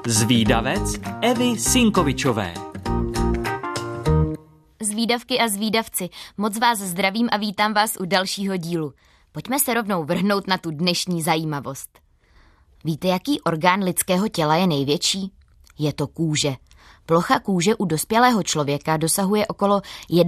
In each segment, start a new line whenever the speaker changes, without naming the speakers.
Zvídavec Evy Sinkovičové.
Zvídavky a zvídavci, moc vás zdravím a vítám vás u dalšího dílu. Pojďme se rovnou vrhnout na tu dnešní zajímavost. Víte, jaký orgán lidského těla je největší? Je to kůže. Plocha kůže u dospělého člověka dosahuje okolo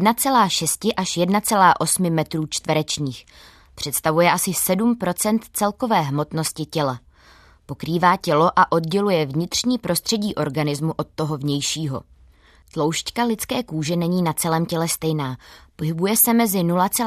1,6 až 1,8 metrů čtverečních. Představuje asi 7% celkové hmotnosti těla. Pokrývá tělo a odděluje vnitřní prostředí organismu od toho vnějšího. Tloušťka lidské kůže není na celém těle stejná. Pohybuje se mezi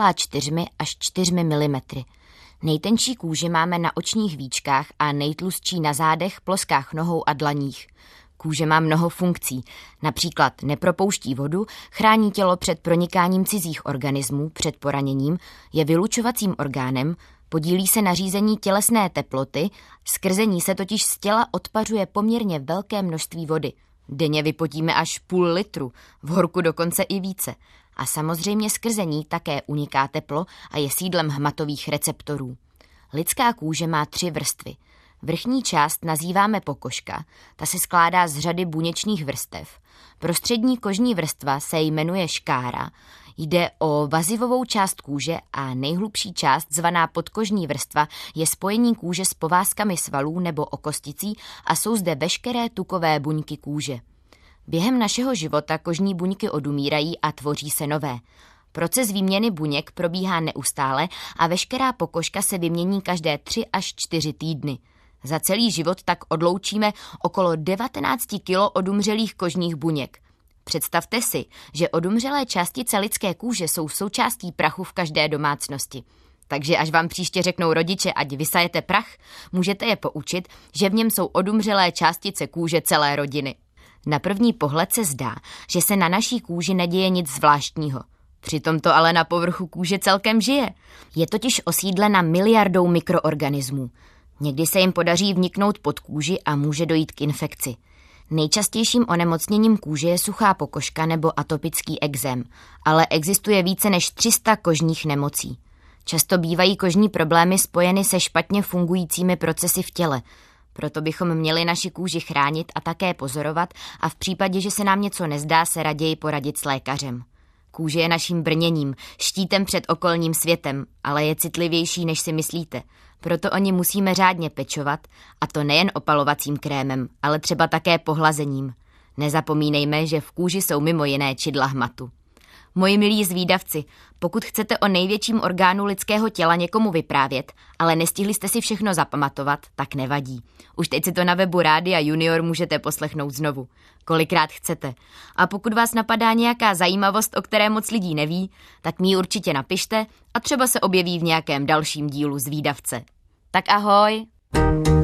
0,4 až 4 mm. Nejtenčí kůži máme na očních víčkách a nejtlustší na zádech, ploskách nohou a dlaních. Kůže má mnoho funkcí. Například nepropouští vodu, chrání tělo před pronikáním cizích organismů, před poraněním, je vylučovacím orgánem, podílí se na řízení tělesné teploty, skrze ní se totiž z těla odpařuje poměrně velké množství vody. Denně vypotíme až půl litru, v horku dokonce i více. A samozřejmě skrze ní také uniká teplo a je sídlem hmatových receptorů. Lidská kůže má 3 vrstvy. Vrchní část nazýváme pokožka, ta se skládá z řady buněčných vrstev. Prostřední kožní vrstva se jmenuje škára, jde o vazivovou část kůže a nejhlubší část, zvaná podkožní vrstva, je spojení kůže s povázkami svalů nebo okosticí a jsou zde veškeré tukové buňky kůže. Během našeho života kožní buňky odumírají a tvoří se nové. Proces výměny buněk probíhá neustále a veškerá pokožka se vymění každé 3 až 4 týdny. Za celý život tak odloučíme okolo 19 kg odumřelých kožních buněk. Představte si, že odumřelé částice lidské kůže jsou součástí prachu v každé domácnosti. Takže až vám příště řeknou rodiče, ať vysajete prach, můžete je poučit, že v něm jsou odumřelé částice kůže celé rodiny. Na první pohled se zdá, že se na naší kůži neděje nic zvláštního. Přitom to ale na povrchu kůže celkem žije. Je totiž osídlena miliardou mikroorganismů. Někdy se jim podaří vniknout pod kůži a může dojít k infekci. Nejčastějším onemocněním kůže je suchá pokožka nebo atopický ekzém, ale existuje více než 300 kožních nemocí. Často bývají kožní problémy spojeny se špatně fungujícími procesy v těle. Proto bychom měli naši kůži chránit a také pozorovat a v případě, že se nám něco nezdá, se raději poradit s lékařem. Kůže je naším brněním, štítem před okolním světem, ale je citlivější, než si myslíte. Proto o ni musíme řádně pečovat, a to nejen opalovacím krémem, ale třeba také pohlazením. Nezapomínejme, že v kůži jsou mimo jiné čidla hmatu. Moji milí zvídavci, pokud chcete o největším orgánu lidského těla někomu vyprávět, ale nestihli jste si všechno zapamatovat, tak nevadí. Už teď si to na webu Rádia Junior můžete poslechnout znovu, kolikrát chcete. A pokud vás napadá nějaká zajímavost, o které moc lidí neví, tak mi ji určitě napište a třeba se objeví v nějakém dalším dílu Zvídavce. Tak ahoj!